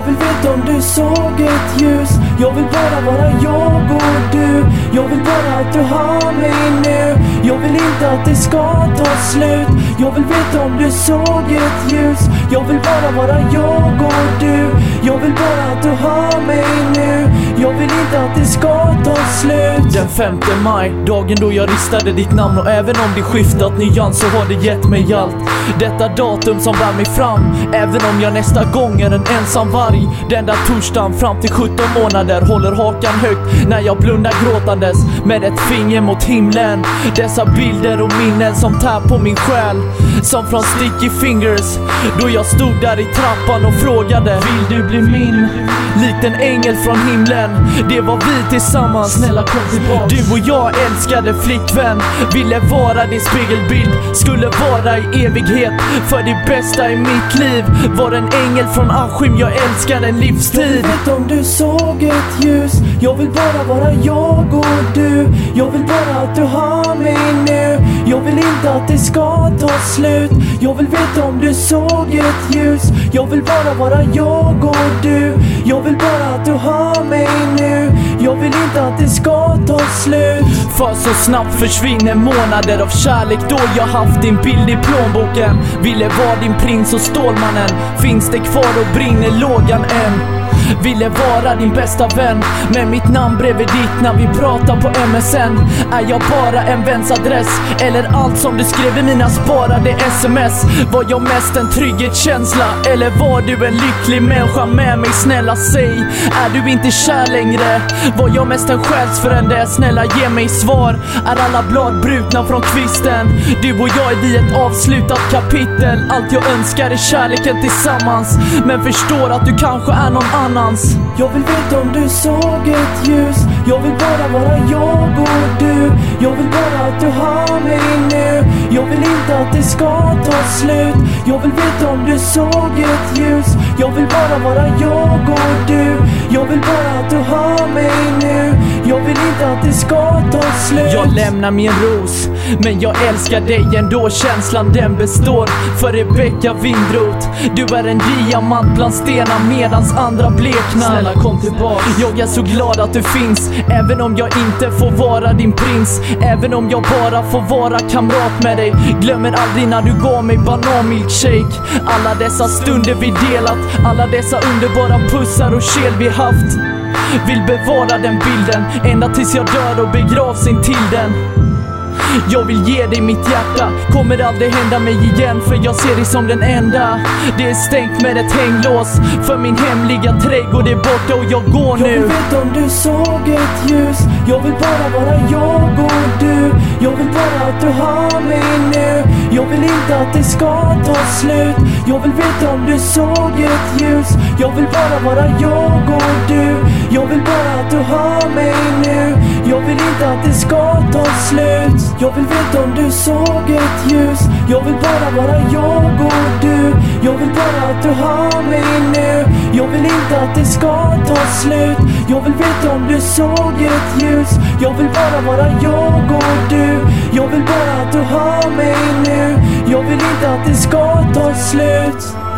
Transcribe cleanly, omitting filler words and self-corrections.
Jag vill veta om du såg ett ljus. Jag vill bara vara jag och du. Jag vill bara att du har mig nu. Jag vill inte att det ska ta slut. Jag vill veta om du såg ett ljus. Jag vill bara vara jag och du. Jag vill bara att du har mig nu. Jag vill inte att det ska ta slut. Den 5 maj, dagen då jag ristade ditt namn. Och även om det skiftat nyans så har det gett mig allt. Detta datum som bär mig fram. Även om jag nästa gång är en ensam varg. Den där torsdagen fram till 17 månader håller hakan högt när jag blundar gråtandes med ett finger mot himlen. Dessa bilder och minnen som tär på min själ, som från Sticky Fingers, då jag stod där i trappan och frågade: vill du bli min? Likt en ängel från himlen, det var vi tillsammans. Snälla kom tillbaka. Du och jag älskade flickvän, ville vara din spegelbild, skulle vara i evighet. För det bästa i mitt liv var en ängel från Askim, jag älskar en livstid. Jag vill veta om du såg ett ljus. Jag vill bara vara jag och du. Jag vill bara att du har mig nu. Jag vill inte att det ska ta slut. Jag vill veta om du såg ett ljus. Jag vill bara vara jag och du. Jag vill bara att du har mig nu. Jag vill inte att det ska ta slut. För så snabbt försvinner månader av kärlek. Då jag haft din bild i plånboken. Ville vara din prins och Stålmannen. Finns det kvar och brinner lågan än? Ville vara din bästa vän, med mitt namn bredvid ditt när vi pratar på MSN. Är jag bara en väns adress? Eller allt som du skrev i mina sparade sms? Var jag mest en trygghetskänsla? Eller var du en lycklig människa med mig? Snälla säg, är du inte kär längre? Var jag mest en själsfrände? Snälla ge mig svar. Är alla blad brutna från kvisten? Du och jag är vid ett avslutat kapitel. Allt jag önskar är kärleken tillsammans, men förstår att du kanske är någon annan. Jag vill veta om du såg ett ljus. Jag vill bara vara jag och du. Jag vill bara att du har mig nu. Jag vill inte att det ska ta slut. Jag vill veta om du såg ett ljus. Jag vill bara vara jag och du. Jag vill bara att du har mig nu. Jag vill inte att det ska ta slut. Jag lämnar min ros, men jag älskar dig ändå. Känslan den består. För Rebecca Windroth, du är en diamant bland stenar medans andra bleknar. Snälla kom tillbaka. Jag är så glad att du finns, även om jag inte får vara din prins. Även om jag bara får vara kamrat med dig. Glömmer aldrig när du gav mig bananmilkshake. Alla dessa stunder vi delat, alla dessa underbara pussar och kel vi haft. Vill bevara den bilden ända tills jag dör och begravs in till den. Jag vill ge dig mitt hjärta, kommer aldrig hända mig igen, för jag ser dig som den enda. Det är stängt med ett hänglås, för min hemliga trädgård är borta och jag går nu. Jag vill veta om du såg ett ljus. Jag vill bara vara jag och du. Jag vill bara att du har mig nu. Jag vill inte att det ska ta slut. Jag vill veta om du såg ett ljus. Jag vill bara vara jag och du. Jag vill bara att du har mig nu. Jag vill inte att det ska ta slut. Jag vill veta om du såg ett ljus. Jag vill bara vara jag och du. Jag vill bara att du har mig nu. Jag vill inte att det ska ta slut. Jag vill veta om du såg ett ljus. Jag vill bara vara jag och du. Jag vill bara att du har mig nu. Jag vill inte att det ska ta slut.